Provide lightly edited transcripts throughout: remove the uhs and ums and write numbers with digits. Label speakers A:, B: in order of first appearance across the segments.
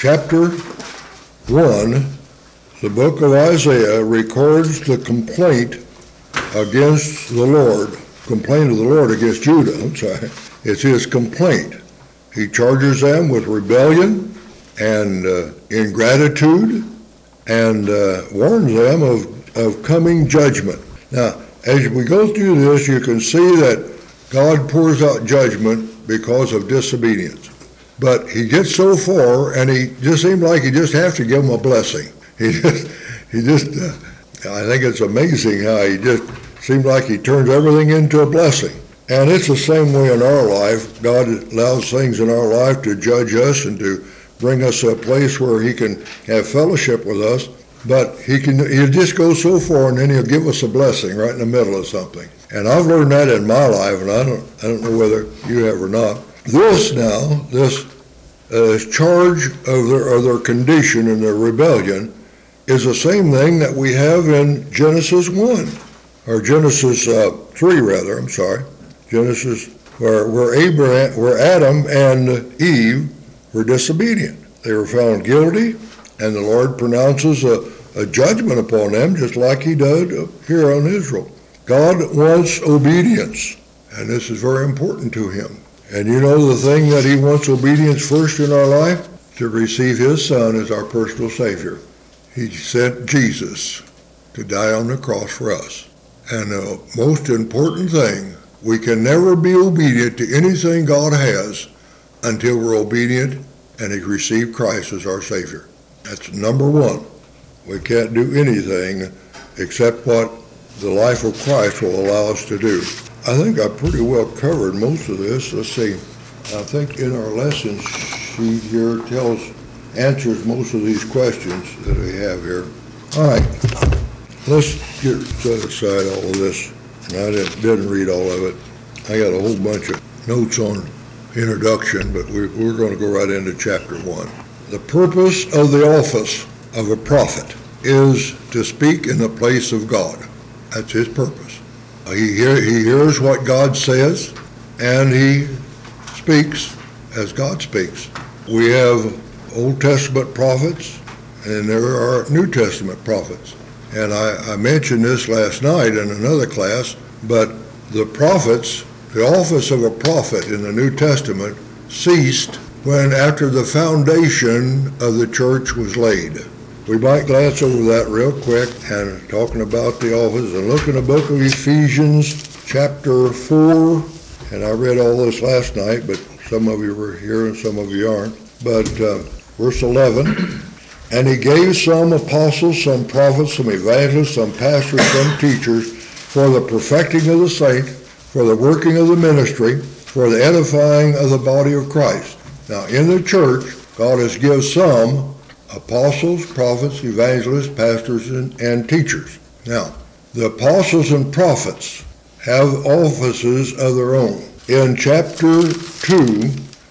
A: chapter 1, the book of Isaiah records the complaint against the Lord, complaint of the Lord against Judah, It's his complaint. He charges them with rebellion and ingratitude and warns them of coming judgment. Now, as we go through this, you can see that God pours out judgment because of disobedience. But he gets so far, and he just seems like he just has to give them a blessing. I think it's amazing how he just seems like he turns everything into a blessing. And it's the same way in our life. God allows things in our life to judge us and to bring us to a place where he can have fellowship with us. But he'll just go so far, and then he'll give us a blessing right in the middle of something. And I've learned that in my life, and I don't know whether you have or not. This charge of their condition and their rebellion is the same thing that we have in Genesis 1, or Genesis 3 rather, Genesis, where Adam and Eve were disobedient. They were found guilty, and the Lord pronounces a judgment upon them, just like he did here on Israel. God wants obedience, and this is very important to him. And you know the thing that he wants obedience first in our life? To receive his Son as our personal Savior. He sent Jesus to die on the cross for us. And the most important thing, we can never be obedient to anything God has until we're obedient and he received Christ as our Savior. That's number one. We can't do anything except what the life of Christ will allow us to do. I think I pretty well covered most of this. Let's see. I think in our lesson sheet here answers most of these questions that we have here. All right. Let's set aside all of this. I didn't read all of it. I got a whole bunch of notes on introduction, but we're going to go right into chapter 1. The purpose of the office of a prophet is to speak in the place of God. That's his purpose. He hears what God says, and he speaks as God speaks. We have Old Testament prophets, and there are New Testament prophets. And I mentioned this last night in another class, but the prophets, the office of a prophet in the New Testament ceased after the foundation of the church was laid. We might glance over that real quick and talking about the office and look in the book of Ephesians chapter 4. And I read all this last night, but some of you were here and some of you aren't. But verse 11, and he gave some apostles, some prophets, some evangelists, some pastors, some teachers for the perfecting of the saints, for the working of the ministry, for the edifying of the body of Christ. Now in the church, God has given some apostles, prophets, evangelists, pastors, and teachers. Now, the apostles and prophets have offices of their own. In chapter 2,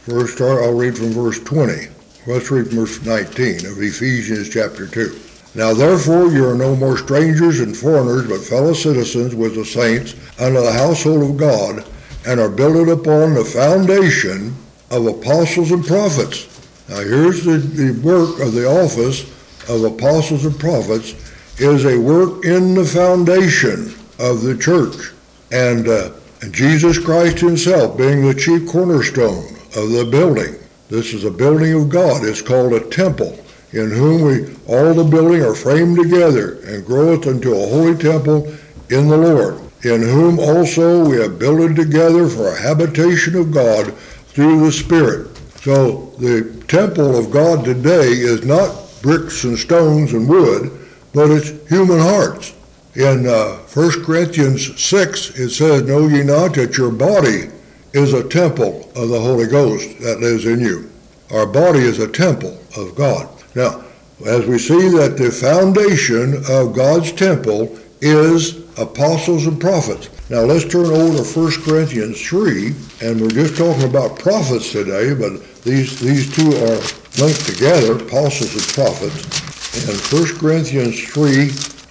A: I'll read from verse 20. Let's read from verse 19 of Ephesians chapter 2. Now therefore you are no more strangers and foreigners, but fellow citizens with the saints under the household of God, and are builded upon the foundation of apostles and prophets. Now here's the work of the office of apostles and prophets is a work in the foundation of the church. And Jesus Christ himself being the chief cornerstone of the building. This is a building of God. It's called a temple, in whom all the building are framed together and groweth unto a holy temple in the Lord, in whom also we have builded together for a habitation of God through the Spirit. So the temple of God today is not bricks and stones and wood, but it's human hearts. In 1 Corinthians 6, it says, know ye not that your body is a temple of the Holy Ghost that lives in you. Our body is a temple of God. Now, as we see that the foundation of God's temple is apostles and prophets. Now let's turn over to 1 Corinthians 3, and we're just talking about prophets today, but these two are linked together, apostles and prophets. And 1 Corinthians 3,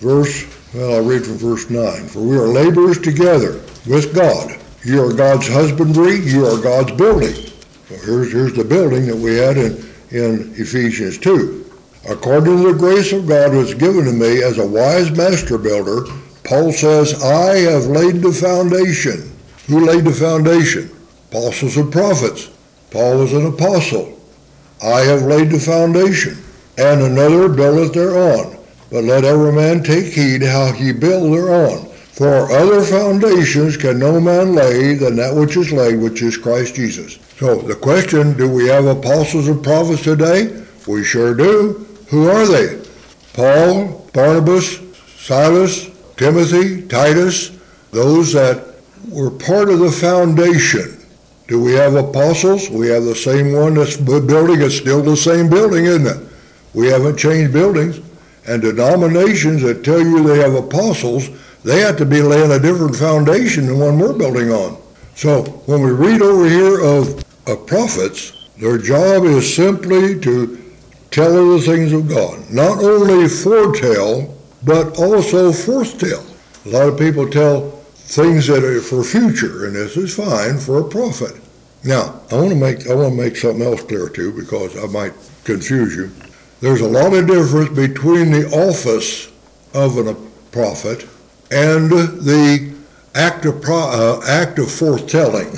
A: I'll read from verse 9. For we are laborers together with God. You are God's husbandry, you are God's building. So here's the building that we had in in Ephesians 2. According to the grace of God was given to me as a wise master builder, Paul says, I have laid the foundation. Who laid the foundation? Apostles and prophets. Paul was an apostle. I have laid the foundation, and another buildeth thereon. But let every man take heed how he build thereon. For other foundations can no man lay than that which is laid, which is Christ Jesus. So the question, do we have apostles and prophets today? We sure do. Who are they? Paul, Barnabas, Silas, Timothy, Titus, those that were part of the foundation. Do we have apostles? We have the same one that's building. It's still the same building, isn't it? We haven't changed buildings. And denominations that tell you they have apostles, they have to be laying a different foundation than one we're building on. So when we read over here of prophets, their job is simply to tell of the things of God. Not only foretell, but also forthtell. A lot of people tell things that are for future, and this is fine for a prophet. Now, I want to make something else clear too, because I might confuse you. There's a lot of difference between the office of a prophet and the act of foretelling.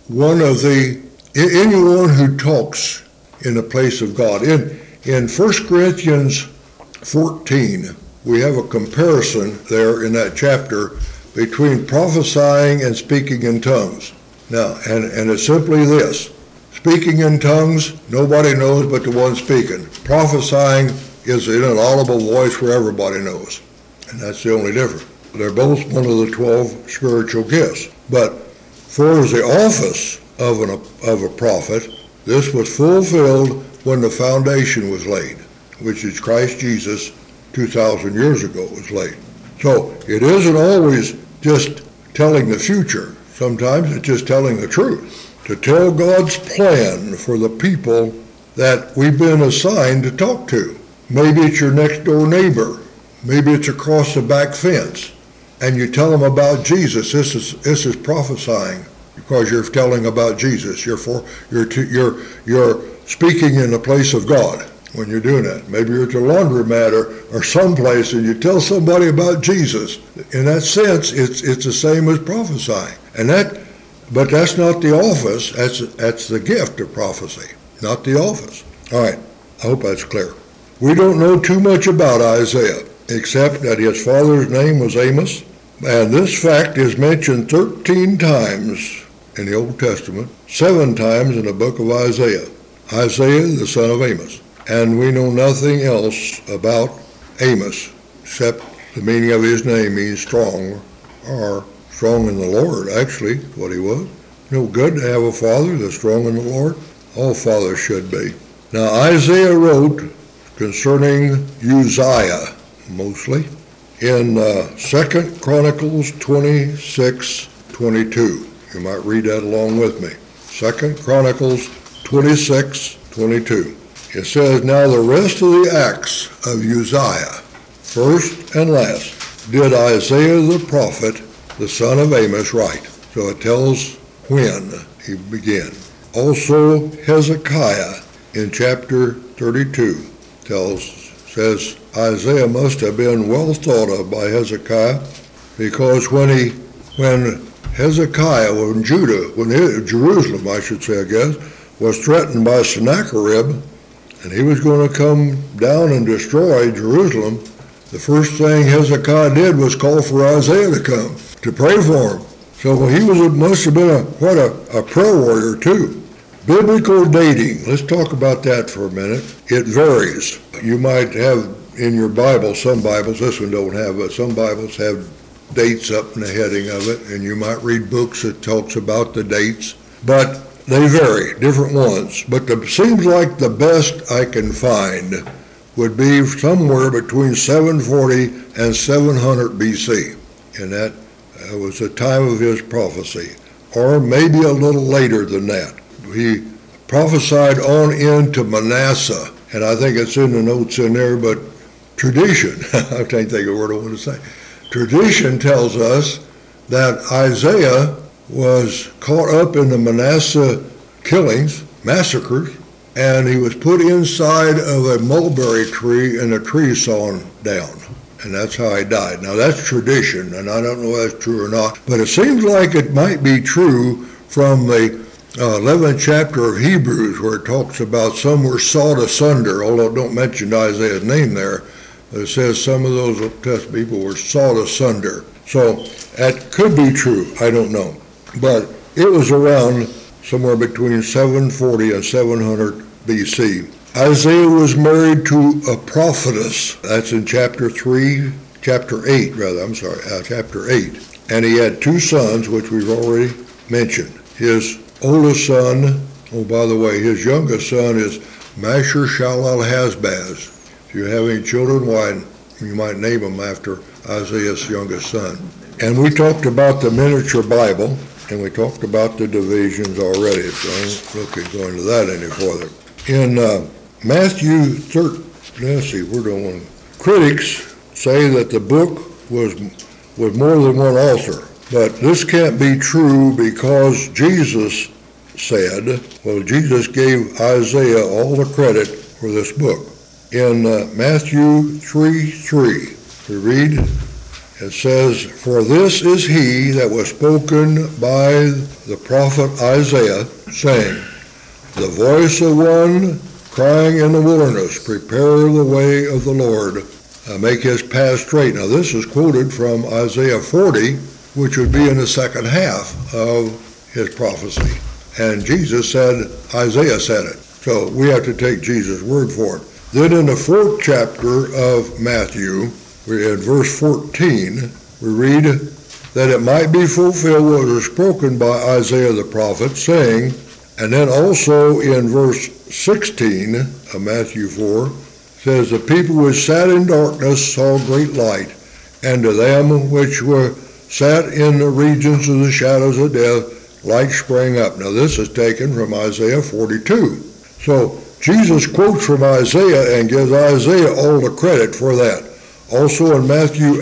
A: Anyone who talks in the place of God. In 1 Corinthians 14, we have a comparison there in that chapter between prophesying and speaking in tongues. Now, and it's simply this. Speaking in tongues, nobody knows but the one speaking. Prophesying is in an audible voice where everybody knows. And that's the only difference. They're both one of the 12 spiritual gifts. But for the office of a prophet, this was fulfilled when the foundation was laid, which is Christ Jesus 2,000 years ago was laid. So it isn't always just telling the future. Sometimes it's just telling the truth. To tell God's plan for the people that we've been assigned to talk to. Maybe it's your next door neighbor. Maybe it's across the back fence. And you tell them about Jesus. This is prophesying because you're telling about Jesus. You're speaking in the place of God when you're doing that. Maybe you're at a laundromat or someplace and you tell somebody about Jesus. In that sense, it's the same as prophesying. But that's not the office. That's the gift of prophecy, not the office. All right, I hope that's clear. We don't know too much about Isaiah, except that his father's name was Amos, and this fact is mentioned 13 times in the Old Testament, 7 times in the book of Isaiah. Isaiah, the son of Amos. And we know nothing else about Amos, except the meaning of his name means strong, or strong in the Lord, actually, what he was. No good to have a father that's strong in the Lord. All fathers should be. Now, Isaiah wrote concerning Uzziah, mostly, in 2 Chronicles 26:22. You might read that along with me. 2 Chronicles 26:22. It says, Now the rest of the acts of Uzziah, first and last, did Isaiah the prophet, the son of Amos, write. So it tells when he began. Also Hezekiah in chapter 32 says Isaiah must have been well thought of by Hezekiah, because when Jerusalem, I should say, I guess, was threatened by Sennacherib, and he was going to come down and destroy Jerusalem, the first thing Hezekiah did was call for Isaiah to come to pray for him. So he must have been quite a prayer warrior too. Biblical dating, let's talk about that for a minute. It varies. You might have in your Bible, some Bibles, this one don't have, but some Bibles have dates up in the heading of it, and you might read books that talks about the dates, but they vary, different ones. But it seems like the best I can find would be somewhere between 740 and 700 BC, and that was the time of his prophecy, or maybe a little later than that. He prophesied on into Manasseh, and I think it's in the notes in there, but tradition, I can't think of what I want to say. Tradition tells us that Isaiah was caught up in the Manasseh killings, massacres, and he was put inside of a mulberry tree and the tree sawn down. And that's how he died. Now that's tradition, and I don't know if that's true or not, but it seems like it might be true from the 11th chapter of Hebrews, where it talks about some were sawed asunder, although it don't mention Isaiah's name there. It says some of those Old Testament people were sawed asunder. So that could be true, I don't know. But it was around somewhere between 740 and 700 BC. Isaiah was married to a prophetess. That's in chapter 8. And he had two sons, which we've already mentioned. His oldest son, oh, by the way, his youngest son is Maher-shalal-hash-baz. If you have any children, why, you might name them after Isaiah's youngest son. And we talked about the miniature Bible, and we talked about the divisions already, so I don't look at going to that any further. In Matthew 13, let's see, we're doing one. Critics say that the book was more than one author, but this can't be true because Jesus said, Jesus gave Isaiah all the credit for this book. In Matthew 3:3, we read, it says, "For this is he that was spoken by the prophet Isaiah, saying, the voice of one crying in the wilderness, prepare the way of the Lord, make his path straight." Now this is quoted from Isaiah 40, which would be in the second half of his prophecy. And Jesus said, Isaiah said it. So we have to take Jesus' word for it. Then in the 4th chapter of Matthew, in verse 14, we read that it might be fulfilled what was spoken by Isaiah the prophet, saying, and then also in verse 16 of Matthew 4, says, the people which sat in darkness saw great light, and to them which were sat in the regions of the shadows of death, light sprang up. Now this is taken from Isaiah 42. So Jesus quotes from Isaiah and gives Isaiah all the credit for that. Also in Matthew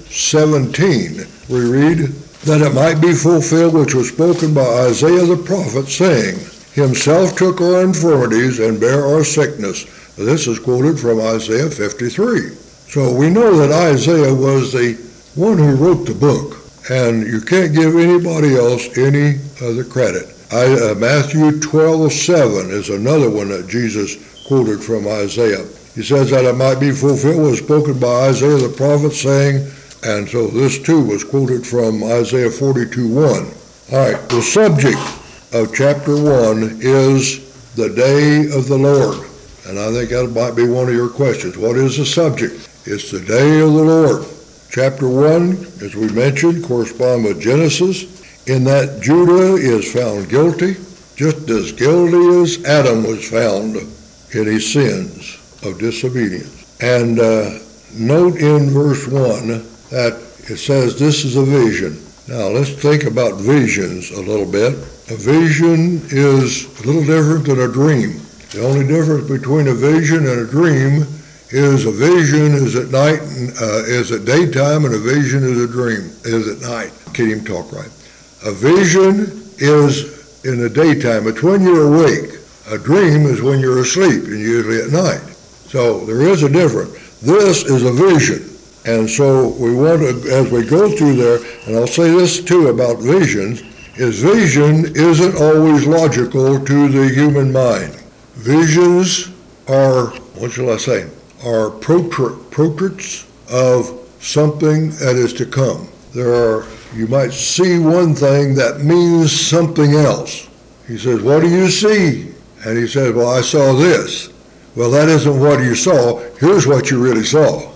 A: 8:17, we read that it might be fulfilled which was spoken by Isaiah the prophet, saying, himself took our infirmities and bare our sickness. This is quoted from Isaiah 53. So we know that Isaiah was the one who wrote the book, and you can't give anybody else any of the credit. Matthew 12:7 is another one that Jesus quoted from Isaiah. He says that it might be fulfilled what was spoken by Isaiah the prophet, saying, and so this too was quoted from Isaiah 42:1. All right, the subject of chapter 1 is the day of the Lord. And I think that might be one of your questions. What is the subject? It's the day of the Lord. Chapter 1, as we mentioned, corresponds with Genesis, in that Judah is found guilty, just as guilty as Adam was found in his sins of disobedience. And note in verse 1 that it says this is a vision. Now let's think about visions a little bit. A vision is a little different than a dream. The only difference between a vision and a dream is a vision is at night, is at daytime, and a vision is a dream, is at night. Can't even talk right. A vision is in the daytime. It's when you're awake. A dream is when you're asleep, and usually at night. So there is a difference. This is a vision. And so we want to, as we go through there, and I'll say this too about visions, is vision isn't always logical to the human mind. Visions are, what shall I say, are portraits of something that is to come. You might see one thing that means something else. He says, what do you see? And he says, well, I saw this. Well, that isn't what you saw. Here's what you really saw.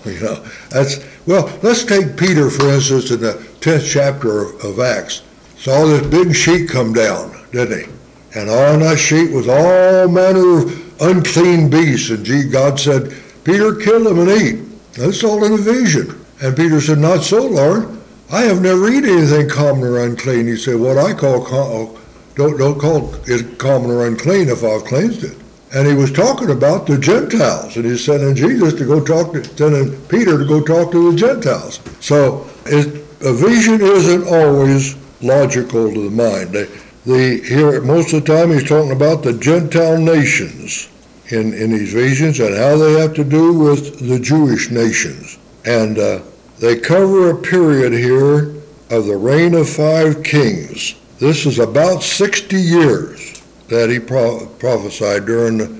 A: Let's take Peter, for instance, in the 10th chapter of Acts. Saw this big sheet come down, didn't he? And on that sheet was all manner of unclean beasts. And God said, Peter, kill them and eat. That's all in a vision. And Peter said, not so, Lord. I have never eaten anything common or unclean. He said, what I call, don't call it common or unclean if I've cleansed it. And he was talking about the Gentiles. And he's sending Jesus to go sending Peter to go talk to the Gentiles. So a vision isn't always logical to the mind. Here, most of the time he's talking about the Gentile nations in these visions and how they have to do with the Jewish nations. And they cover a period here of the reign of 5 kings. This is about 60 years that he prophesied during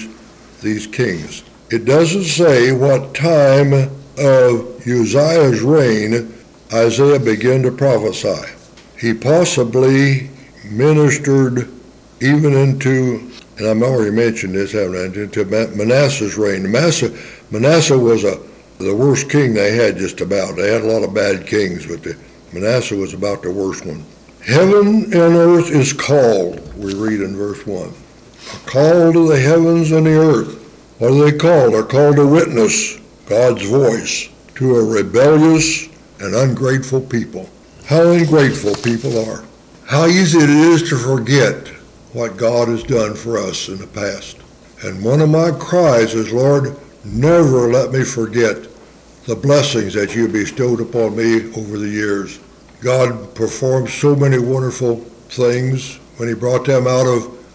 A: these kings. It doesn't say what time of Uzziah's reign Isaiah began to prophesy. He possibly ministered even into, and I've already mentioned this, haven't I, into Manasseh's reign. Manasseh was the worst king they had, just about. They had a lot of bad kings, but Manasseh was about the worst one. Heaven and earth is called, we read in verse 1. A call to the heavens and the earth. What are they called? They're called to witness God's voice to a rebellious and ungrateful people. How ungrateful people are. How easy it is to forget what God has done for us in the past. And one of my cries is, Lord, never let me forget the blessings that you bestowed upon me over the years. God performed so many wonderful things when he brought them out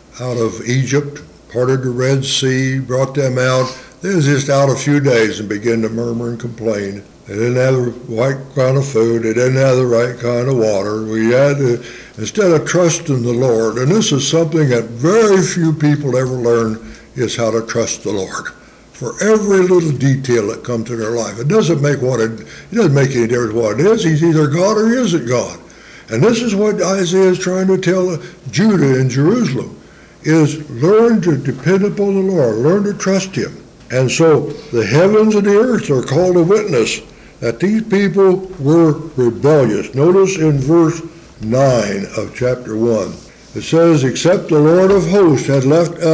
A: of Egypt, parted the Red Sea, brought them out. They was just out a few days and began to murmur and complain. They didn't have the right kind of food. They didn't have the right kind of water. We had to, instead of trusting the Lord, and this is something that very few people ever learn, is how to trust the Lord. For every little detail that comes to their life. It doesn't make it doesn't make any difference what it is. He's either God or he isn't God. And this is what Isaiah is trying to tell Judah and Jerusalem, is learn to depend upon the Lord, learn to trust him. And so the heavens and the earth are called to witness that these people were rebellious. Notice in verse 9 of chapter 1, it says, except the Lord of hosts has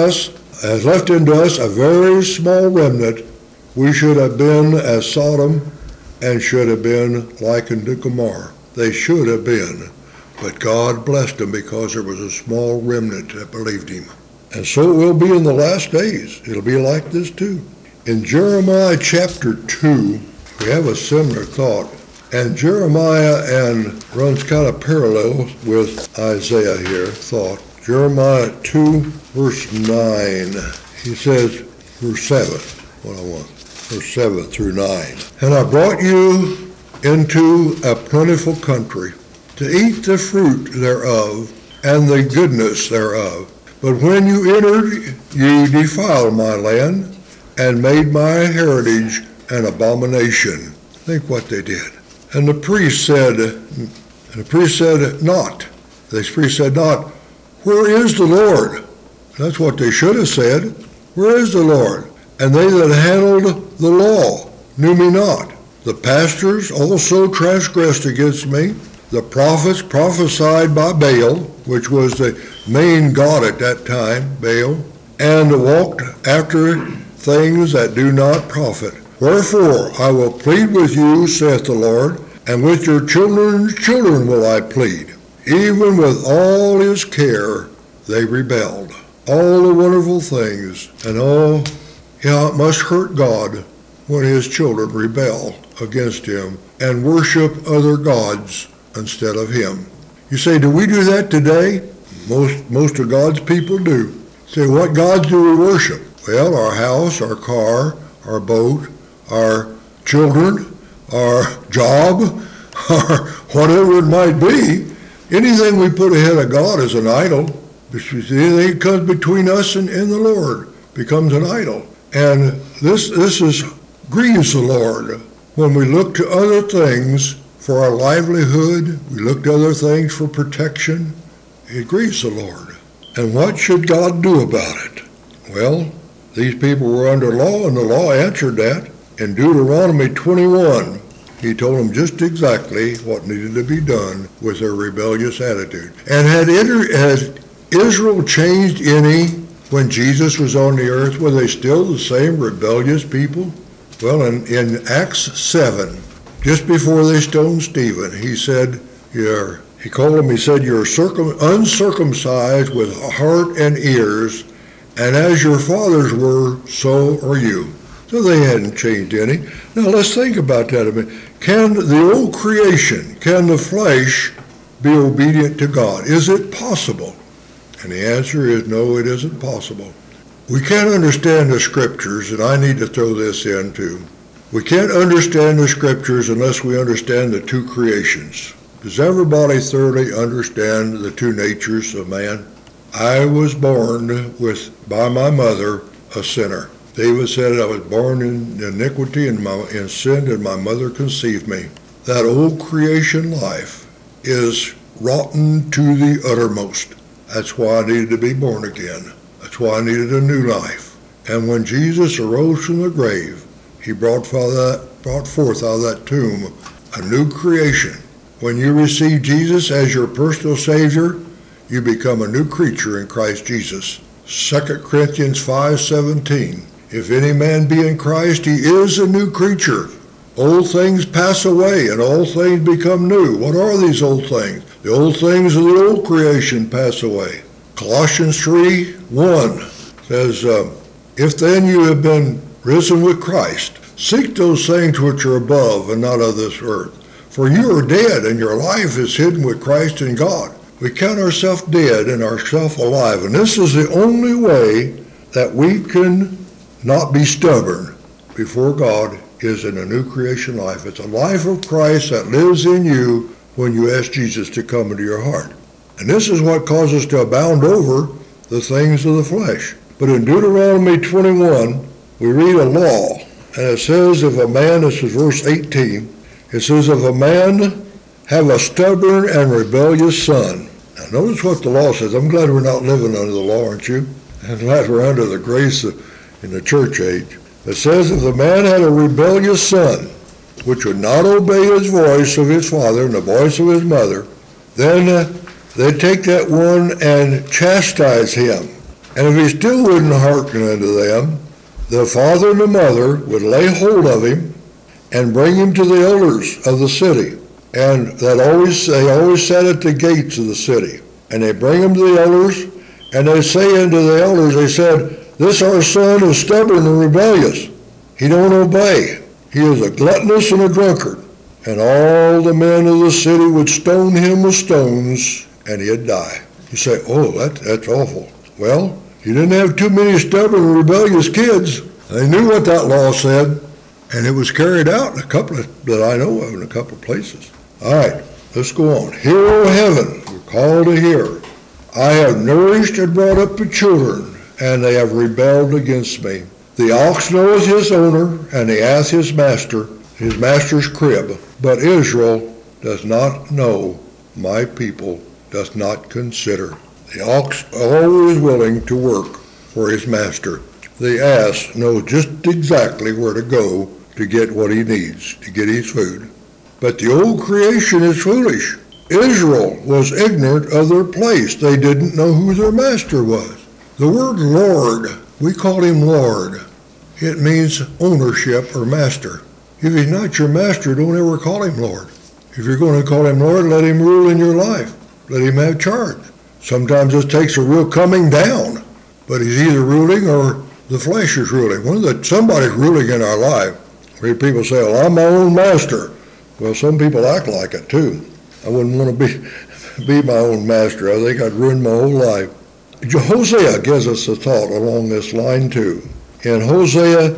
A: left into us a very small remnant, we should have been as Sodom and should have been likened to Gomorrah. They should have been, but God blessed them because there was a small remnant that believed him. And so it will be in the last days. It'll be like this too. In Jeremiah chapter 2, we have a similar thought. And Jeremiah runs kind of parallel with Isaiah here, thought. Jeremiah 2, verse 9. He says, verse 7, verse 7 through 9. And I brought you into a plentiful country to eat the fruit thereof and the goodness thereof. But when you entered, you defiled my land and made my heritage an abomination. Think what they did. And the priest said not. The priest said not, where is the Lord? That's what they should have said. Where is the Lord? And they that handled the law knew me not. The pastors also transgressed against me. The prophets prophesied by Baal, which was the main god at that time, Baal, and walked after things that do not profit. Wherefore I will plead with you, saith the Lord, and with your children's children will I plead. Even with all his care they rebelled. All the wonderful things, and it must hurt God when his children rebel against him and worship other gods instead of him. You say, do we do that today? Most of God's people do. Say, what gods do we worship? Well, our house, our car, our boat, our children, our job, or whatever it might be. Anything we put ahead of God is an idol. Anything that comes between us and the Lord becomes an idol. And this grieves the Lord when we look to other things for our livelihood, we look to other things for protection. It grieves the Lord. And what should God do about it? Well, these people were under law, and the law answered that. In Deuteronomy 21, he told them just exactly what needed to be done with their rebellious attitude. And had Israel changed any when Jesus was on the earth? Were they still the same rebellious people? Well, in Acts 7, just before they stoned Stephen, he said, you're uncircumcised with heart and ears, and as your fathers were, so are you. So they hadn't changed any. Now let's think about that a minute. Can the old creation, can the flesh be obedient to God? Is it possible? And the answer is no, it isn't possible. We can't understand the Scriptures, and I need to throw this in too. We can't understand the Scriptures unless we understand the two creations. Does everybody thoroughly understand the two natures of man? I was born by my mother a sinner. David said, I was born in iniquity and in sin, and my mother conceived me. That old creation life is rotten to the uttermost. That's why I needed to be born again. That's why I needed a new life. And when Jesus arose from the grave, he brought forth out of that tomb a new creation. When you receive Jesus as your personal Savior, you become a new creature in Christ Jesus. 2 Corinthians 5:17. If any man be in Christ, he is a new creature. Old things pass away and all things become new. What are these old things? The old things of the old creation pass away. Colossians 3:1 says, if then you have been risen with Christ, seek those things which are above and not of this earth. For you are dead and your life is hidden with Christ in God. We count ourselves dead and ourselves alive. And this is the only way that we can not be stubborn before God is in a new creation life. It's a life of Christ that lives in you when you ask Jesus to come into your heart. And this is what causes us to abound over the things of the flesh. But in Deuteronomy 21, we read a law, and it says if a man, this is verse 18, it says if a man have a stubborn and rebellious son. Now notice what the law says. I'm glad we're not living under the law, aren't you? I'm glad we're under the grace in the church age. It says if the man had a rebellious son, which would not obey his voice of his father and the voice of his mother, then they'd take that one and chastise him. And if he still wouldn't hearken unto them, the father and the mother would lay hold of him and bring him to the elders of the city. And they always sat at the gates of the city. And they bring him to the elders, and they say unto the elders, they said, this our son is stubborn and rebellious. He don't obey. He is a gluttonous and a drunkard. And all the men of the city would stone him with stones, and he'd die. You say, oh, that's awful. Well, he didn't have too many stubborn and rebellious kids. They knew what that law said, and it was carried out in a couple that I know of in a couple of places. All right, let's go on. Hear, O heaven, we're called to hear. I have nourished and brought up the children, and they have rebelled against me. The ox knoweth his owner, and the ass his master's crib. But Israel does not know, my people does not consider. The ox always willing to work for his master. The ass knows just exactly where to go to get what he needs, to get his food. But the old creation is foolish. Israel was ignorant of their place. They didn't know who their master was. The word Lord, we call him Lord. It means ownership or master. If he's not your master, don't ever call him Lord. If you're going to call him Lord, let him rule in your life. Let him have charge. Sometimes this takes a real coming down, but he's either ruling or the flesh is ruling. Somebody's ruling in our life. We people say, well, I'm my own master. Well, some people act like it too. I wouldn't want to be my own master. I think I'd ruin my whole life. Hosea gives us a thought along this line too. In Hosea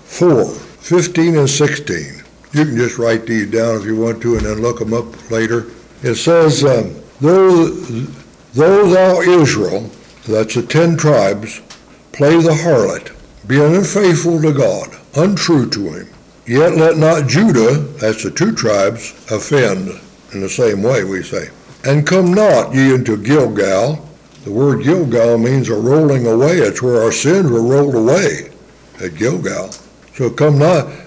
A: 4:15 and 16, you can just write these down if you want to and then look them up later. It says, though thou Israel, that's the 10 tribes, play the harlot, being unfaithful to God, untrue to him, yet let not Judah, that's the 2 tribes, offend, in the same way we say. And come not ye into Gilgal. The word Gilgal means a rolling away. It's where our sins were rolled away, at Gilgal. So come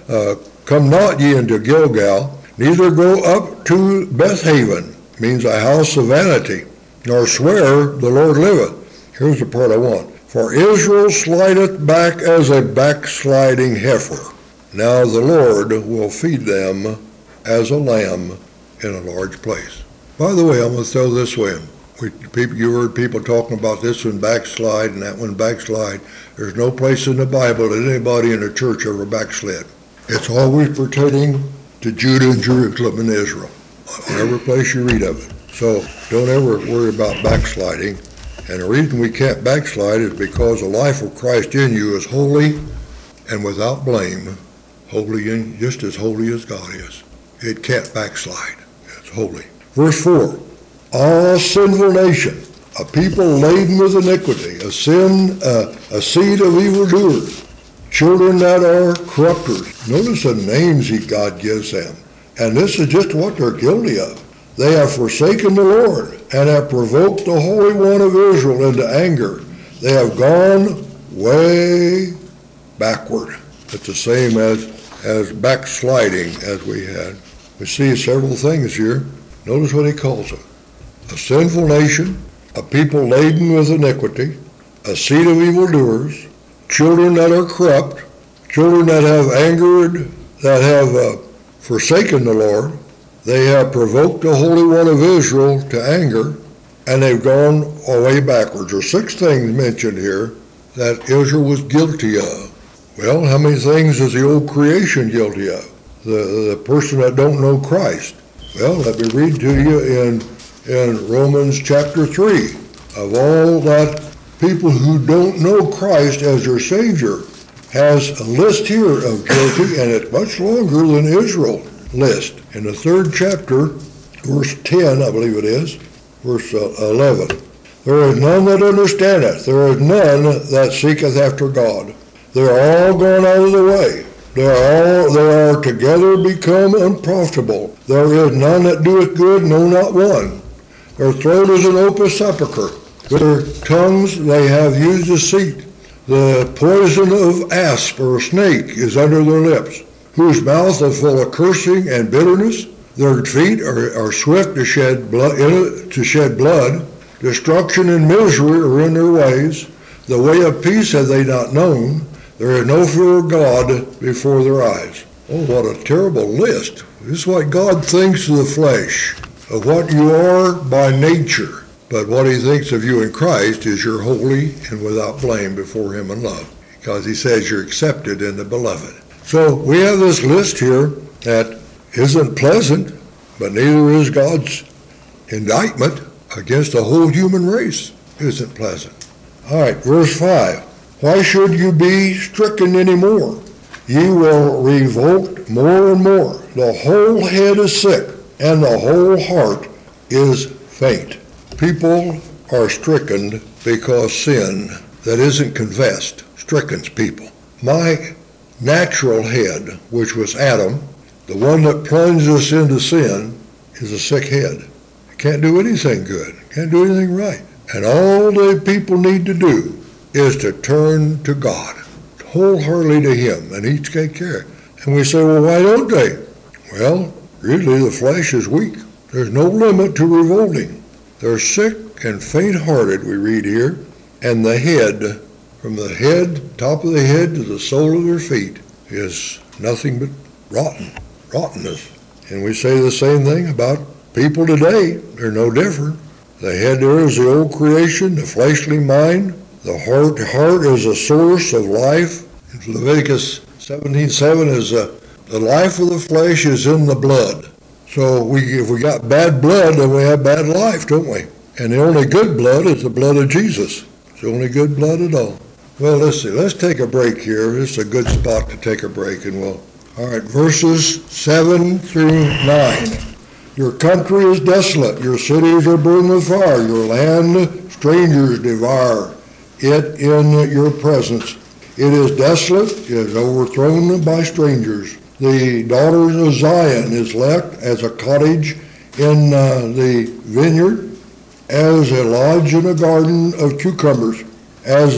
A: not ye into Gilgal, neither go up to Bethaven, means a house of vanity, nor swear the Lord liveth. Here's the part I want. For Israel slideth back as a backsliding heifer. Now the Lord will feed them as a lamb in a large place. By the way, I'm going to throw this way in. You heard people talking about this one backslide and that one backslide. There's no place in the Bible that anybody in the church ever backslid. It's always pertaining to Judah and Jerusalem and Israel. Whatever place you read of it. So don't ever worry about backsliding. And the reason we can't backslide is because the life of Christ in you is holy and without blame, holy and just as holy as God is. It can't backslide. It's holy. Verse 4, all sinful nation, a people laden with iniquity, a seed of evildoers, children that are corrupters. Notice the names God gives them. And this is just what they're guilty of. They have forsaken the Lord and have provoked the Holy One of Israel into anger. They have gone way backward. It's the same as backsliding as we had. We see several things here. Notice what he calls them. A sinful nation, a people laden with iniquity, a seed of evildoers, children that are corrupt, children that have angered, that have forsaken the Lord. They have provoked the Holy One of Israel to anger, and they've gone away backwards. There are 6 things mentioned here that Israel was guilty of. Well, how many things is the old creation guilty of? The person that don't know Christ. Well, let me read to you in Romans chapter 3. Of all that people who don't know Christ as their Savior has a list here of guilty, and it's much longer than Israel list. In the 3rd chapter, verse 10, I believe it is, verse 11. There is none that understandeth, there is none that seeketh after God. They are all gone out of the way. They are together become unprofitable. There is none that doeth good, no, not one. Their throat is an open sepulchre. With their tongues they have used deceit. The poison of asp or snake is under their lips, whose mouth is full of cursing and bitterness. Their feet are swift to shed blood. Destruction and misery are in their ways. The way of peace have they not known. There is no fear of God before their eyes. Oh, what a terrible list. This is what God thinks of the flesh, of what you are by nature. But what he thinks of you in Christ is you're holy and without blame before him in love, because he says you're accepted in the beloved. So we have this list here that isn't pleasant, but neither is God's indictment against the whole human race. Isn't pleasant. All right, verse 5. Why should you be stricken any more? Ye will revolt more and more. The whole head is sick, and the whole heart is faint. People are stricken because sin that isn't confessed strickens people. My natural head, which was Adam, the one that plunged us into sin, is a sick head. Can't do anything good. Can't do anything right. And all the people need to do is to turn to God, wholeheartedly to him, and he'd take care. And we say, well, why don't they? Well, really the flesh is weak. There's no limit to revolting. They're sick and faint-hearted, we read here, and the head, from the head, top of the head to the sole of their feet, is nothing but rottenness. And we say the same thing about people today. They're no different. The head there is the old creation, the fleshly mind. The heart is a source of life. Leviticus 17:7 is the life of the flesh is in the blood. So if we got bad blood, then we have bad life, don't we? And the only good blood is the blood of Jesus. It's the only good blood at all. Well, let's see. Let's take a break here. It's a good spot to take a break, and all right, verses 7 through 9. Your country is desolate. Your cities are burned with fire. Your land strangers devour it in your presence. It is desolate, it is overthrown by strangers. The daughters of Zion is left as a cottage in the vineyard, as a lodge in a garden of cucumbers, as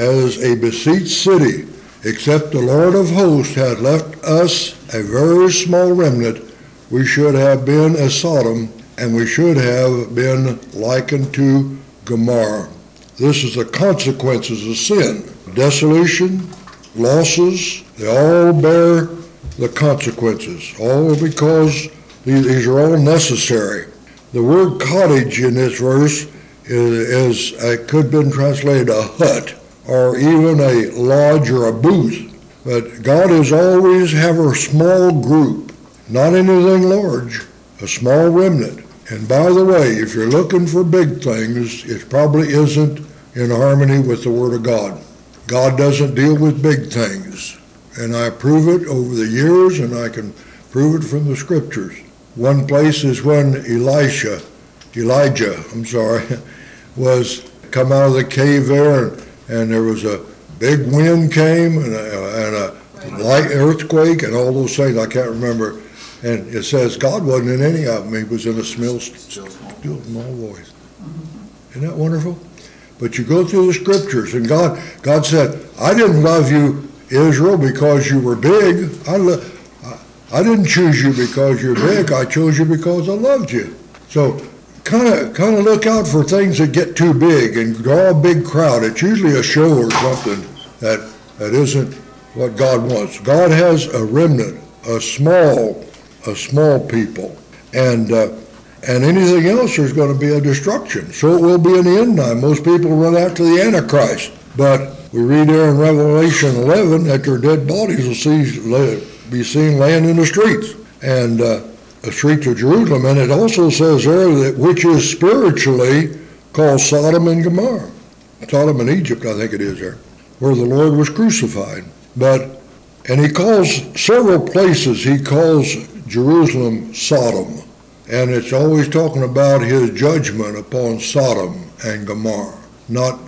A: a besieged city, except the Lord of hosts had left us a very small remnant. We should have been as Sodom, and we should have been likened to Gomorrah. This is the consequences of sin. Desolation, losses, they all bear the consequences, all because these are all necessary. The word cottage in this verse is could have been translated a hut, or even a lodge or a booth. But God has always have a small group, not anything large, a small remnant. And by the way, if you're looking for big things, it probably isn't in harmony with the Word of God. God doesn't deal with big things. And I prove it over the years, and I can prove it from the Scriptures. One place is when Elijah, was come out of the cave there, and there was a big wind came, and a light earthquake, and all those things. I can't remember. And it says God wasn't in any of them. He was in a still small voice. Isn't that wonderful? But you go through the Scriptures, and God said, I didn't love you, Israel, because you were big. I didn't choose you because you're big. I chose you because I loved you. So kind of look out for things that get too big and draw a big crowd. It's usually a show or something that isn't what God wants. God has a remnant, a small people, and anything else there's going to be a destruction. So it will be in the end time. Most people run after the Antichrist, but we read there in Revelation 11 that their dead bodies will be seen laying in the streets, and the streets of Jerusalem. And it also says there that which is spiritually called Sodom and Gomorrah, Sodom and Egypt, I think it is there, where the Lord was crucified. And he calls several places, he calls Jerusalem Sodom. And it's always talking about his judgment upon Sodom and Gomorrah. Not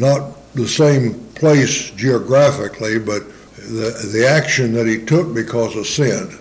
A: the same place geographically, but the action that he took because of sin.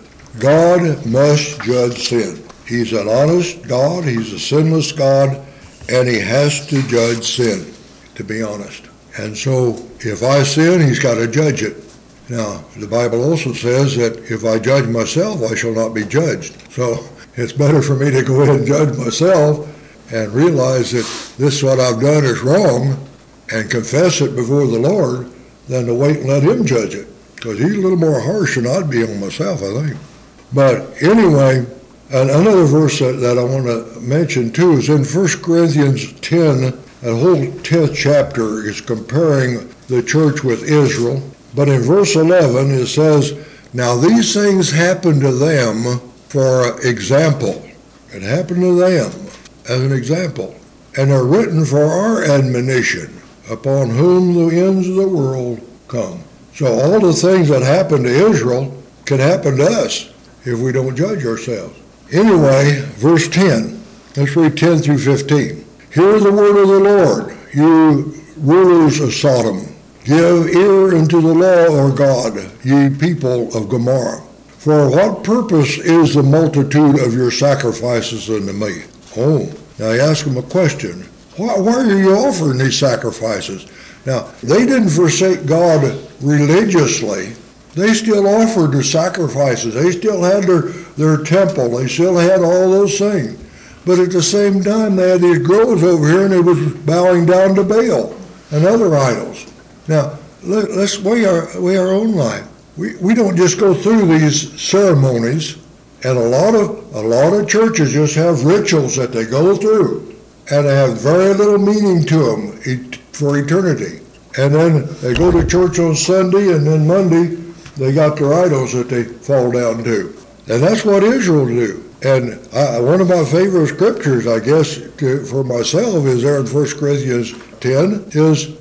A: God must judge sin. He's an honest God, he's a sinless God, and he has to judge sin, to be honest. And so if I sin, he's got to judge it. Now, the Bible also says that if I judge myself, I shall not be judged. So it's better for me to go ahead and judge myself and realize that this what I've done is wrong and confess it before the Lord than to wait and let him judge it. Because he's a little more harsh than I'd be on myself, I think. But anyway, another verse that I want to mention too is in 1 Corinthians 10. That whole 10th chapter is comparing the church with Israel. But in verse 11 it says, now these things happened to them for example. It happened to them as an example. And are written for our admonition, upon whom the ends of the world come. So all the things that happened to Israel can happen to us if we don't judge ourselves. Anyway, verse 10. Let's read 10 through 15. Hear the word of the Lord, you rulers of Sodom. Give ear unto the law of God, ye people of Gomorrah. For what purpose is the multitude of your sacrifices unto me? Oh, now I ask them a question. Why are you offering these sacrifices? Now, they didn't forsake God religiously. They still offered the sacrifices. They still had their temple. They still had all those things. But at the same time, they had these groves over here, and they was bowing down to Baal and other idols. Now, let's weigh our own life. We don't just go through these ceremonies, and a lot of churches just have rituals that they go through, and they have very little meaning to them for eternity. And then they go to church on Sunday, and then Monday they got their idols that they fall down to. And that's what Israel do. And one of my favorite scriptures, I guess, for myself is there in 1 Corinthians 10, is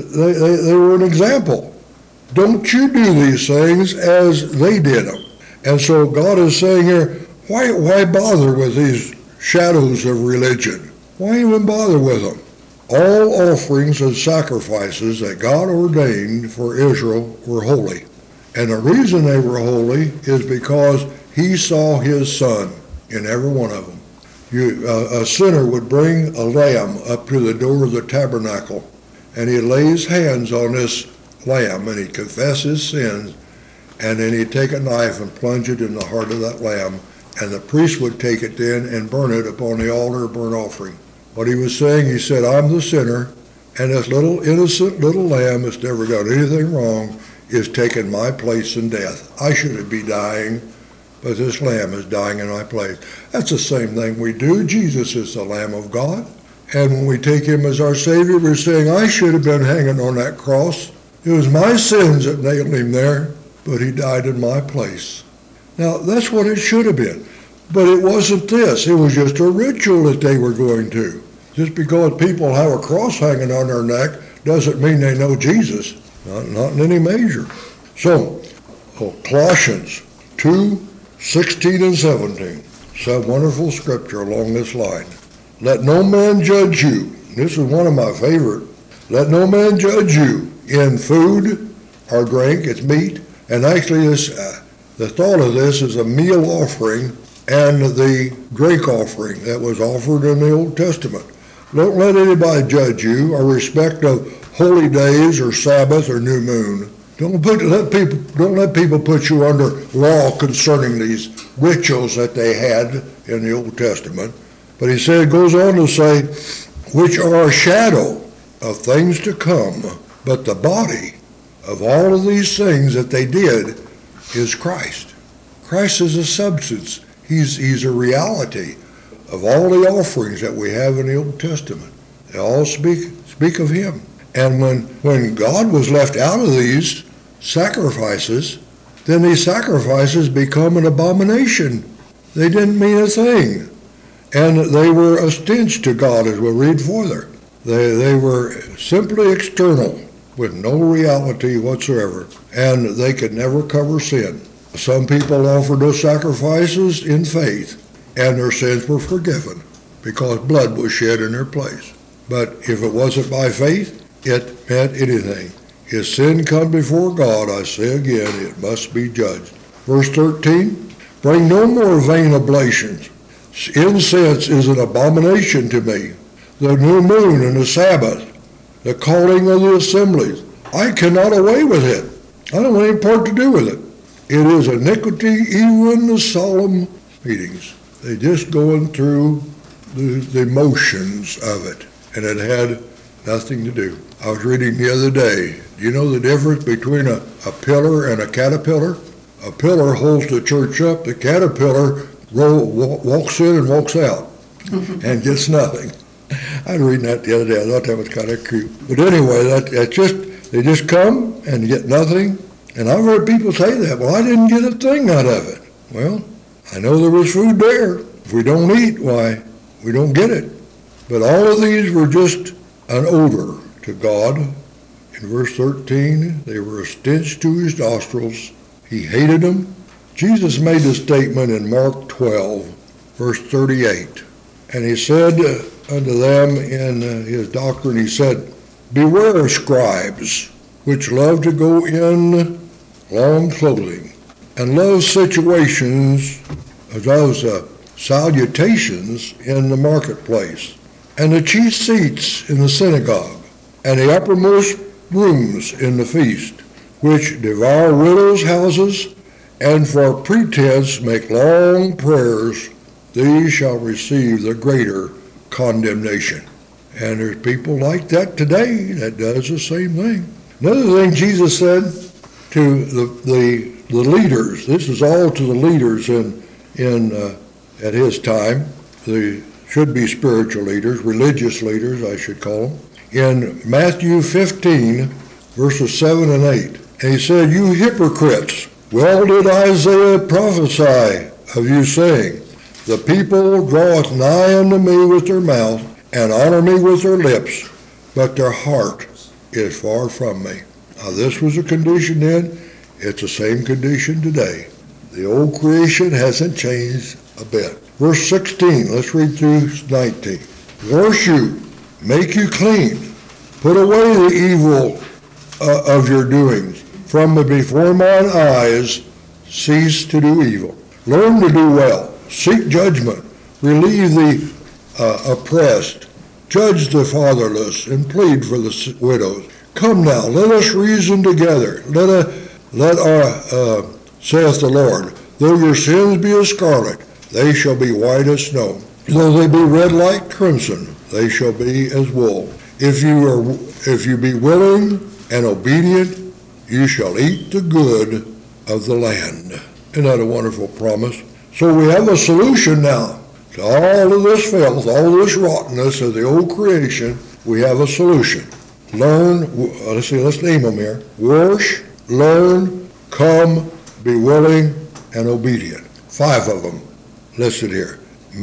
A: they were an example. Don't you do these things as they did them. And so God is saying here, why bother with these shadows of religion? Why even bother with them? All offerings and sacrifices that God ordained for Israel were holy. And the reason they were holy is because he saw his son in every one of them. A sinner would bring a lamb up to the door of the tabernacle, and he'd lay his hands on this lamb, and he'd confess his sins, and then he'd take a knife and plunge it in the heart of that lamb, and the priest would take it then and burn it upon the altar of burnt offering. What he was saying, he said, I'm the sinner, and this little innocent little lamb that's never done anything wrong is taking my place in death. I should be dying, but this lamb is dying in my place. That's the same thing we do. Jesus is the Lamb of God. And when we take him as our Savior, we're saying, I should have been hanging on that cross. It was my sins that nailed him there, but he died in my place. Now, that's what it should have been. But it wasn't this. It was just a ritual that they were going to. Just because people have a cross hanging on their neck doesn't mean they know Jesus. Not in any measure. So, Colossians 2:16 and 17. Some wonderful scripture along this line. Let no man judge you. This is one of my favorite. Let no man judge you in food or drink. It's meat. And actually, the thought of this is a meal offering and the drink offering that was offered in the Old Testament. Don't let anybody judge you or respect of holy days or Sabbath or new moon. Don't let people put you under law concerning these rituals that they had in the Old Testament. But he said, it goes on to say, which are a shadow of things to come, but the body of all of these things that they did is Christ. Christ is a substance. He's a reality of all the offerings that we have in the Old Testament. They all speak of him. And when God was left out of these sacrifices, then these sacrifices become an abomination. They didn't mean a thing. And they were a stench to God, as we'll read further. They were simply external, with no reality whatsoever, and they could never cover sin. Some people offered those sacrifices in faith, and their sins were forgiven, because blood was shed in their place. But if it wasn't by faith, it meant anything. If sin come before God, I say again, it must be judged. Verse 13, bring no more vain oblations. Incense is an abomination to me. The new moon and the Sabbath, the calling of the assemblies, I cannot away with it. I don't want any part to do with it. It is iniquity, even the solemn meetings. They just going through the motions of it, and it had nothing to do. I was reading the other day, do you know the difference between a pillar and a caterpillar? A pillar holds the church up. The caterpillar walks in and walks out and gets nothing. I was reading that the other day. I thought that was kind of cute. But anyway, they just come and get nothing. And I've heard people say that. Well, I didn't get a thing out of it. Well, I know there was food there. If we don't eat, why, we don't get it. But all of these were just an odor to God. In verse 13, they were a stench to his nostrils. He hated them. Jesus made a statement in Mark 12, verse 38. And he said unto them in his doctrine, he said, beware, scribes, which love to go in long clothing, and love situations, those salutations in the marketplace, and the chief seats in the synagogue, and the uppermost rooms in the feast, which devour widows' houses, and for pretense make long prayers. These shall receive the greater condemnation. And there's people like that today that does the same thing. Another thing Jesus said to the leaders, this is all to the leaders at his time, the should be spiritual leaders, religious leaders, I should call them, in Matthew 15, verses 7 and 8. And he said, you hypocrites, well did Isaiah prophesy of you, saying, the people draweth nigh unto me with their mouth, and honor me with their lips, but their heart is far from me. Now this was a condition then, it's the same condition today. The old creation hasn't changed a bit. Verse 16, let's read through 19. Wash you, make you clean, put away the evil of your doings. From before mine eyes, cease to do evil. Learn to do well, seek judgment, relieve the oppressed, judge the fatherless, and plead for the widows. Come now, let us reason together. Let our, saith the Lord, though your sins be as scarlet, they shall be white as snow. Though they be red like crimson, they shall be as wool. If you be willing and obedient, you shall eat the good of the land. Isn't that a wonderful promise? So we have a solution now to all of this filth, all this rottenness of the old creation. We have a solution. Learn, let's name them here. Wash, learn, come, be willing, and obedient. 5 of them. listed here.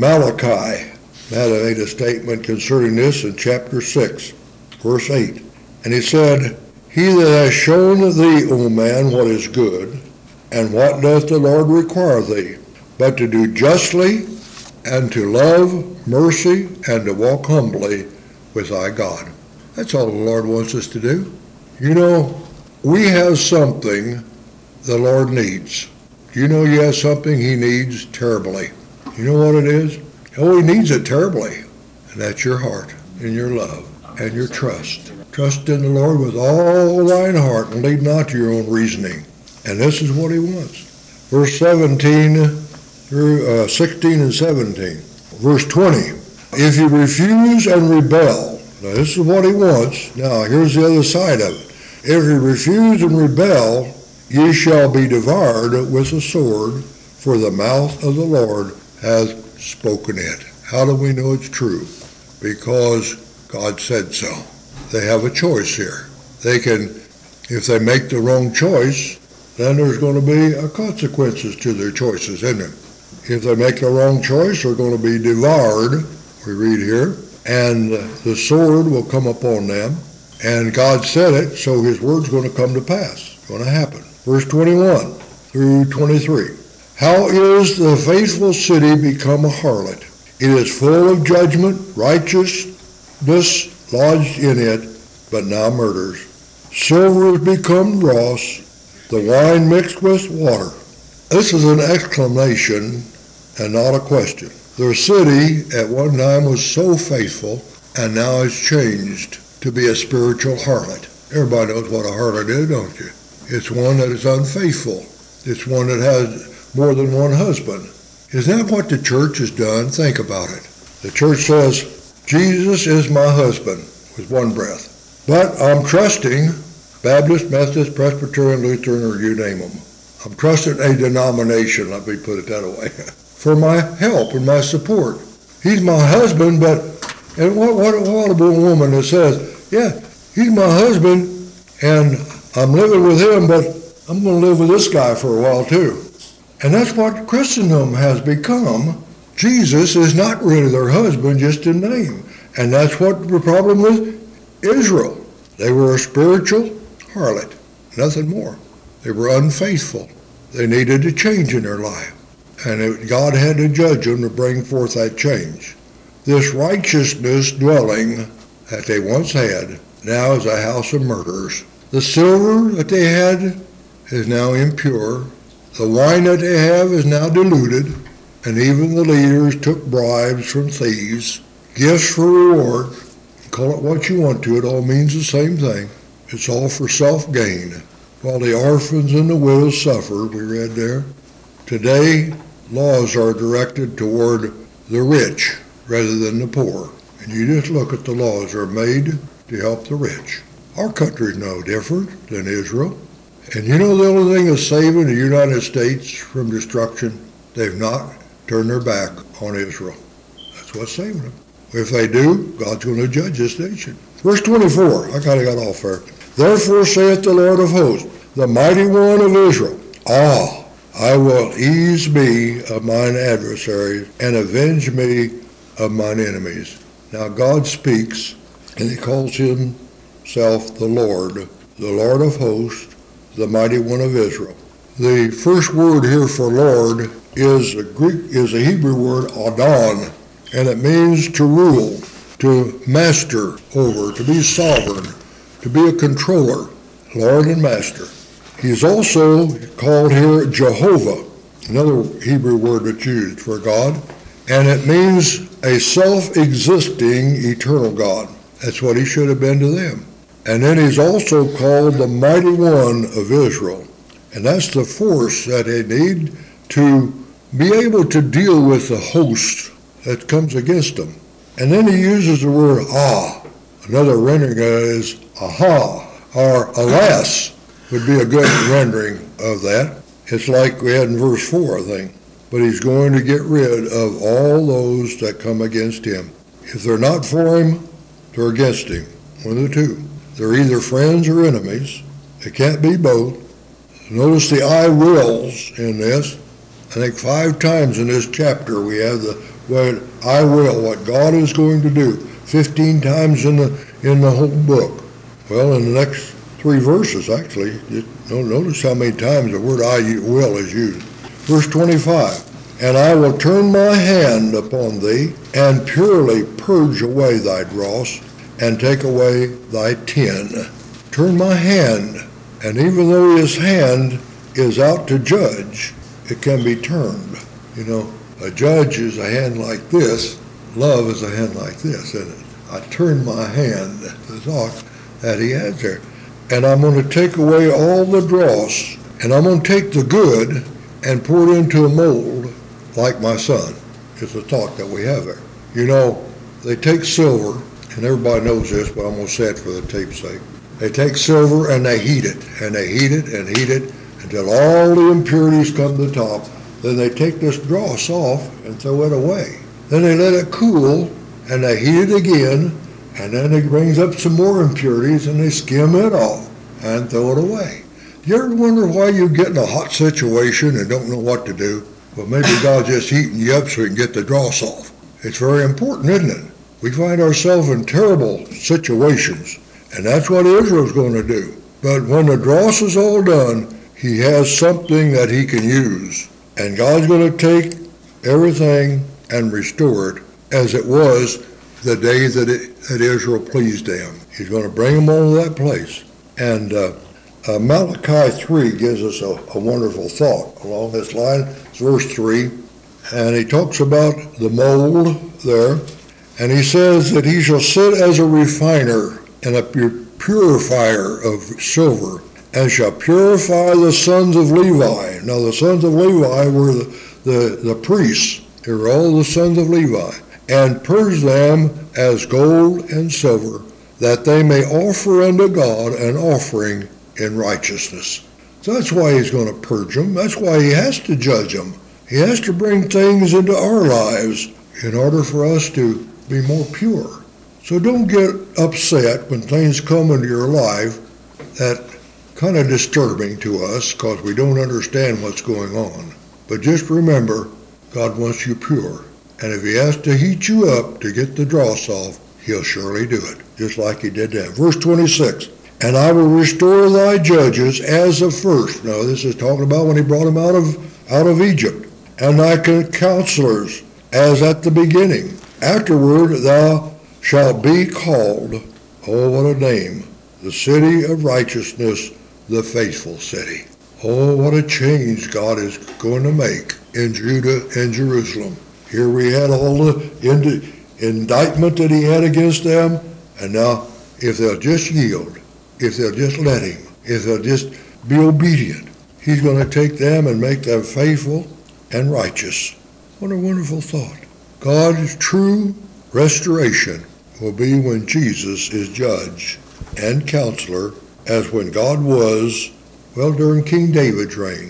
A: Malachi made a statement concerning this in chapter 6, verse 8. And he said, He that has shown thee, O man, what is good, and what doth the Lord require thee, but to do justly, and to love mercy, and to walk humbly with thy God. That's all the Lord wants us to do. You know, we have something the Lord needs. Do you know you have something he needs terribly? You know what it is? Oh, he needs it terribly. And that's your heart and your love and your trust. Trust in the Lord with all thine heart and lead not to your own reasoning. And this is what he wants. Verse 17 through 16 and 17. Verse 20. If you refuse and rebel, now this is what he wants. Now here's the other side of it. If you refuse and rebel, ye shall be devoured with a sword, for the mouth of the Lord hath spoken it. How do we know it's true? Because God said so. They have a choice here. They can, if they make the wrong choice, then there's going to be consequences to their choices, isn't there? If they make the wrong choice, they're going to be devoured, we read here, and the sword will come upon them. And God said it, so his word's going to come to pass. It's going to happen. Verse 21 through 23. How is the faithful city become a harlot? It is full of judgment, righteousness lodged in it, but now murders. Silver is become dross, the wine mixed with water. This is an exclamation and not a question. Their city at one time was so faithful, and now it's changed to be a spiritual harlot. Everybody knows what a harlot is, don't you? It's one that is unfaithful. It's one that has more than one husband. Isn't that what the church has done? Think about it. The church says, Jesus is my husband, with one breath. But I'm trusting Baptist, Methodist, Presbyterian, Lutheran, or you name them. I'm trusting a denomination, let me put it that way, for my help and my support. He's my husband, but, and what about a woman that says, yeah, he's my husband, and I'm living with him, but I'm going to live with this guy for a while too. And that's what Christendom has become. Jesus is not really their husband, just in name. And that's what the problem with Israel. They were a spiritual harlot, nothing more. They were unfaithful. They needed a change in their life. And God had to judge them to bring forth that change. This righteousness dwelling that they once had now is a house of murderers. The silver that they had is now impure. The wine that they have is now diluted. And even the leaders took bribes from thieves, gifts for reward. Call it what you want to, it all means the same thing. It's all for self-gain. While the orphans and the widows suffered, we read there. Today, laws are directed toward the rich rather than the poor. And you just look at the laws that are made to help the rich. Our country's no different than Israel. And you know the only thing that's saving the United States from destruction? They've not turned their back on Israel. That's what's saving them. If they do, God's going to judge this nation. Verse 24, I kind of got off there. Therefore saith the Lord of hosts, the mighty one of Israel, I will ease me of mine adversaries and avenge me of mine enemies. Now God speaks, and he calls himself the Lord of hosts, the mighty one of Israel. The first word here for Lord is a Hebrew word, Adon, and it means to rule, to master over, to be sovereign, to be a controller, Lord and master. He's also called here Jehovah, another Hebrew word that's used for God, and it means a self-existing eternal God. That's what he should have been to them. And then he's also called the mighty one of Israel, and that's the force that they need to be able to deal with the host that comes against them. And then he uses the word Another rendering is aha, or alas would be a good rendering of that. It's like we had in verse 4, I think. But he's going to get rid of all those that come against him. If they're not for him, they're against him. One of the two. They're either friends or enemies. It can't be both. Notice the I wills in this. I think 5 times in this chapter we have the word I will, what God is going to do. 15 times in the whole book. Well, in the next 3 verses, actually, notice how many times the word I will is used. Verse 25, and I will turn my hand upon thee, and purely purge away thy dross, and take away thy tin. Turn my hand, and even though his hand is out to judge, it can be turned. You know, a judge is a hand like this. Love is a hand like this, isn't it? I turn my hand, the thought that he has there. And I'm going to take away all the dross, and I'm going to take the good and pour it into a mold like my son. It's a thought that we have there. You know, they take silver, and everybody knows this, but I'm going to say it for the tape's sake. They take silver and they heat it, and they heat it and heat it until all the impurities come to the top. Then they take this dross off and throw it away. Then they let it cool, and they heat it again, and then it brings up some more impurities, and they skim it off and throw it away. Do you ever wonder why you get in a hot situation and don't know what to do? Well, maybe God's just heating you up so he can get the dross off. It's very important, isn't it? We find ourselves in terrible situations, and that's what Israel's going to do. But when the dross is all done, he has something that he can use. And God's going to take everything and restore it as it was the day that Israel pleased him. He's going to bring them all to that place. And Malachi 3 gives us a wonderful thought along this line. It's verse 3. And he talks about the mold there. And he says that he shall sit as a refiner and a purifier of silver, and shall purify the sons of Levi. Now the sons of Levi were the priests. They were all the sons of Levi. And purge them as gold and silver, that they may offer unto God an offering in righteousness. So that's why he's going to purge them. That's why he has to judge them. He has to bring things into our lives in order for us to be more pure. So don't get upset when things come into your life that kind of disturbing to us because we don't understand what's going on. But just remember, God wants you pure. And if he has to heat you up to get the dross off, he'll surely do it, just like he did then. Verse 26, and I will restore thy judges as of first. Now this is talking about when he brought them out of Egypt. And thy counselors as at the beginning. Afterward thou shalt be called, oh what a name, the city of righteousness, the faithful city. Oh, what a change God is going to make in Judah and Jerusalem. Here we had all the indictment that he had against them, and now if they'll just yield, if they'll just let him, if they'll just be obedient, he's going to take them and make them faithful and righteous. What a wonderful thought. God's true restoration will be when Jesus is judge and counselor, as when God was, well, during King David's reign.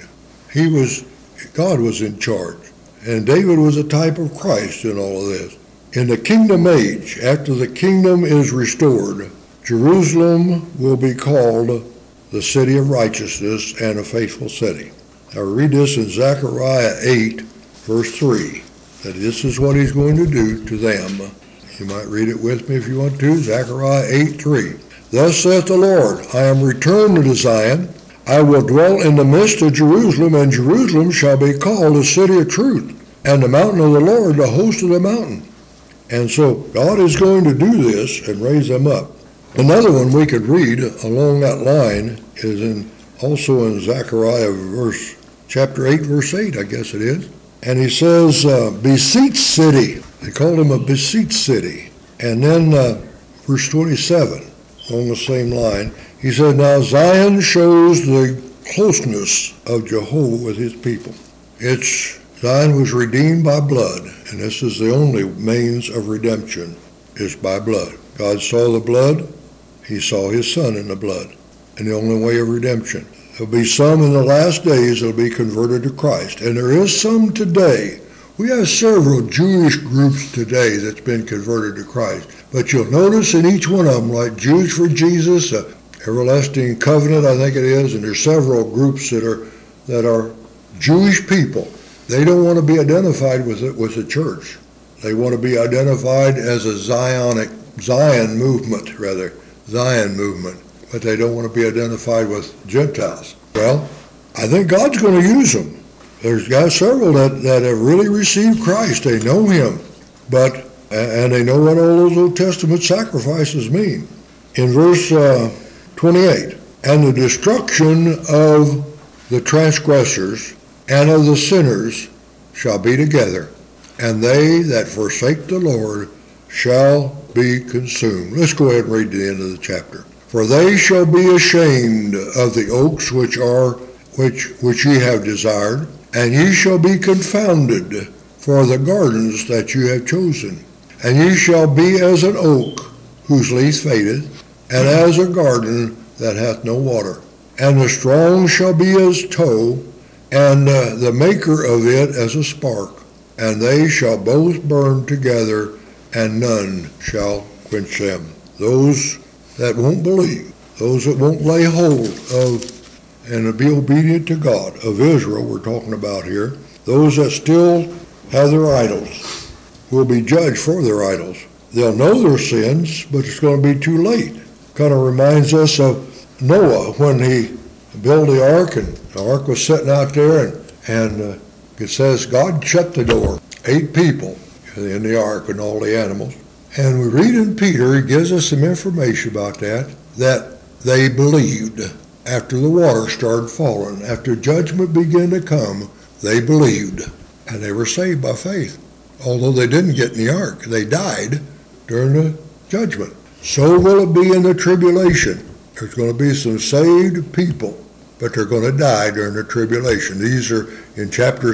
A: God was in charge. And David was a type of Christ in all of this. In the kingdom age, after the kingdom is restored, Jerusalem will be called the city of righteousness and a faithful city. Now read this in Zechariah 8, verse 3, that this is what he's going to do to them. You might read it with me if you want to. Zechariah 8, 3. Thus saith the Lord, I am returned to Zion. I will dwell in the midst of Jerusalem, and Jerusalem shall be called the city of truth, and the mountain of the Lord, the host of the mountain. And so God is going to do this and raise them up. Another one we could read along that line is also in Zechariah chapter 8, verse 8, I guess it is. And he says, beseech city. They called him a beseech city. And then verse 27, along the same line, he said, now Zion shows the closeness of Jehovah with his people. Zion was redeemed by blood, and this is the only means of redemption, is by blood. God saw the blood, he saw his son in the blood, and the only way of redemption. There'll be some in the last days that will be converted to Christ, and there is some today. We have several Jewish groups today that's been converted to Christ, but you'll notice in each one of them, like Jews for Jesus, Everlasting Covenant, I think it is, and there's several groups that are Jewish people They don't want to be identified with the church. They want to be identified as a Zion movement, but they don't want to be identified with Gentiles. Well, I think God's going to use them. There's got several that have really received Christ. They know him, and they know what all those Old Testament sacrifices mean. In verse 28, and the destruction of the transgressors and of the sinners shall be together, and they that forsake the Lord shall be consumed. Let's go ahead and read to the end of the chapter. For they shall be ashamed of the oaks which ye have desired, and ye shall be confounded for the gardens that you have chosen. And ye shall be as an oak whose leaf fadeth, and as a garden that hath no water. And the strong shall be as tow, and the maker of it as a spark. And they shall both burn together, and none shall quench them. Those that won't believe, those that won't lay hold of and be obedient to God, of Israel we're talking about here, those that still have their idols will be judged for their idols. They'll know their sins, but it's going to be too late. Kind of reminds us of Noah when he built the ark, and the ark was sitting out there, and it says God shut the door. 8 people in the ark and all the animals. And we read in Peter, he gives us some information about that they believed after the water started falling. After judgment began to come, they believed, and they were saved by faith. Although they didn't get in the ark, they died during the judgment. So will it be in the tribulation. There's going to be some saved people, but they're going to die during the tribulation. These are in chapter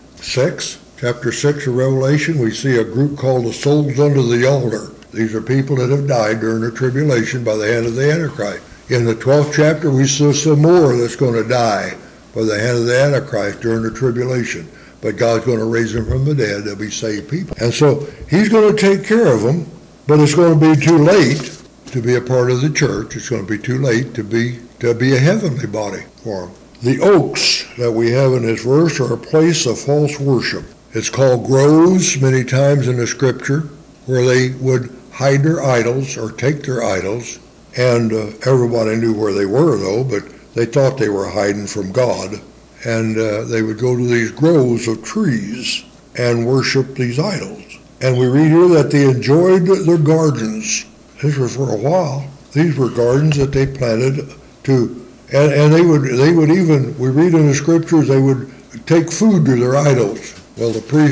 A: 6. Chapter 6 of Revelation, we see a group called the souls under the altar. These are people that have died during the tribulation by the hand of the Antichrist. In the 12th chapter, we see some more that's going to die by the hand of the Antichrist during the tribulation. But God's going to raise them from the dead. They'll be saved people. And so he's going to take care of them, but it's going to be too late to be a part of the church. It's going to be too late to be a heavenly body for them. The oaks that we have in this verse are a place of false worship. It's called groves many times in the scripture, where they would hide their idols or take their idols. And everybody knew where they were, though, but they thought they were hiding from God. And they would go to these groves of trees and worship these idols. And we read here that they enjoyed their gardens. This was for a while. These were gardens that they planted and they would even, we read in the scriptures, they would take food to their idols. Well,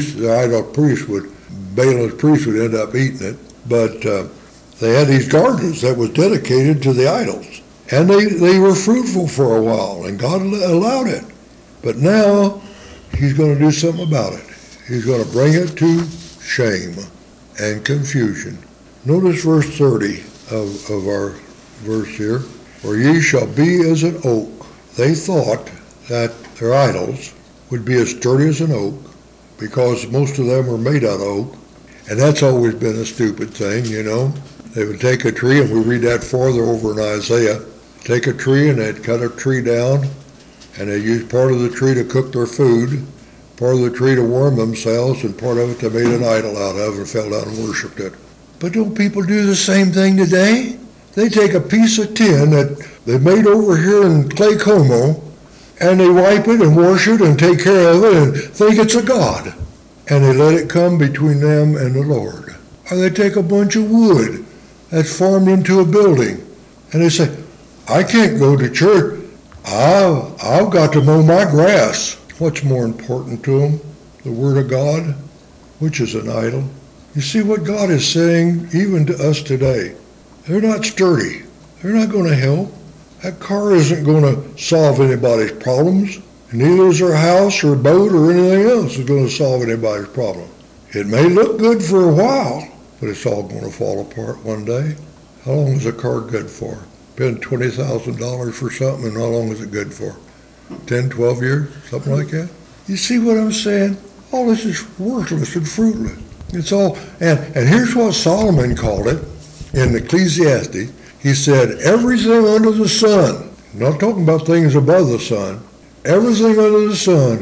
A: Baalim's priest would end up eating it, but they had these gardens that was dedicated to the idols. And they were fruitful for a while, and God allowed it. But now, he's going to do something about it. He's going to bring it to shame and confusion. Notice verse 30 of our verse here. For ye shall be as an oak. They thought that their idols would be as sturdy as an oak, because most of them were made out of oak. And that's always been a stupid thing, you know. They would take a tree, and we read that farther over in Isaiah. Take a tree, and they'd cut a tree down, and they used part of the tree to cook their food, part of the tree to warm themselves, and part of it they made an idol out of and fell down and worshipped it. But don't people do the same thing today? They take a piece of tin that they made over here in Clay Como, and they wipe it and wash it and take care of it and think it's a god. And they let it come between them and the Lord. Or they take a bunch of wood that's formed into a building, and they say, I can't go to church. I've got to mow my grass. What's more important to them? The Word of God, which is an idol. You see what God is saying even to us today. They're not sturdy. They're not going to help. That car isn't going to solve anybody's problems. Neither is their house or boat or anything else is going to solve anybody's problem. It may look good for a while, but it's all going to fall apart one day. How long is a car good for? Spend $20,000 for something, and how long is it good for? 10, 12 years, something like that? You see what I'm saying? All this is worthless and fruitless. It's all, and here's what Solomon called it in Ecclesiastes. He said, everything under the sun, not talking about things above the sun, everything under the sun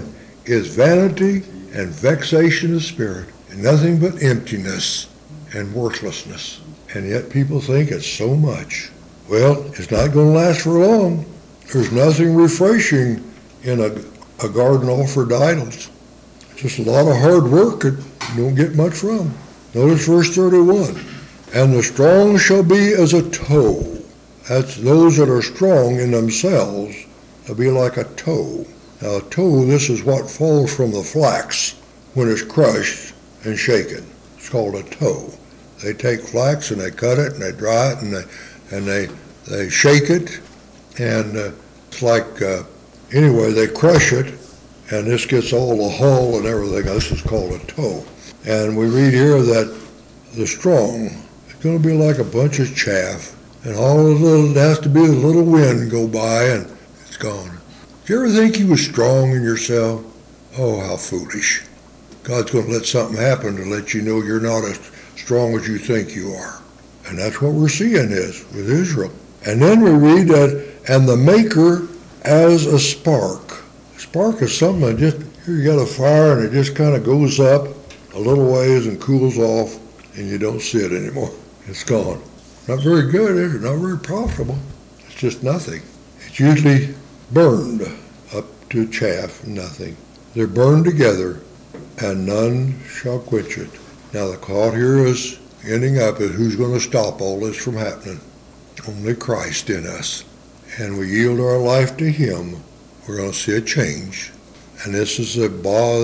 A: is vanity and vexation of spirit, and nothing but emptiness and worthlessness. And yet people think it's so much. Well, it's not going to last for long. There's nothing refreshing in a garden offered to idols. Just a lot of hard work that you don't get much from. Notice verse 31. And the strong shall be as a tow. That's those that are strong in themselves. They'll be like a tow. Now a tow, this is what falls from the flax when it's crushed and shaken. It's called a tow. They take flax and they cut it and they dry it and they shake it, and it's like, anyway, they crush it, and this gets all the hull and everything. This is called a tow. And we read here that the strong is going to be like a bunch of chaff, and all the little, it has to be a little wind go by and it's gone. Do you ever think you was strong in yourself? Oh, how foolish. God's going to let something happen to let you know you're not as strong as you think you are. And that's what we're seeing is with Israel. And then we read that, and the maker as a spark. A spark is something that just, here you got a fire and it just kind of goes up a little ways and cools off, and you don't see it anymore. It's gone. Not very good, is it? Not very profitable. It's just nothing. It's usually burned up to chaff, nothing. They're burned together, and none shall quench it. Now the thought here is ending up is who's going to stop all this from happening? Only Christ in us. And we yield our life to Him, we're going to see a change. And this is the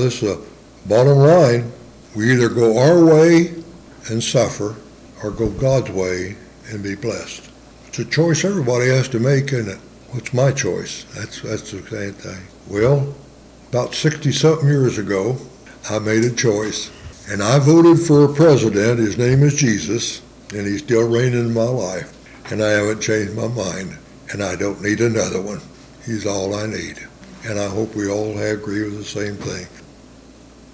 A: bottom line. We either go our way and suffer, or go God's way and be blessed. It's a choice everybody has to make, isn't it? What's my choice? That's the same thing. Well, about 60-something years ago, I made a choice. And I voted for a president. His name is Jesus, and he's still reigning in my life. And I haven't changed my mind. And I don't need another one. He's all I need. And I hope we all agree with the same thing.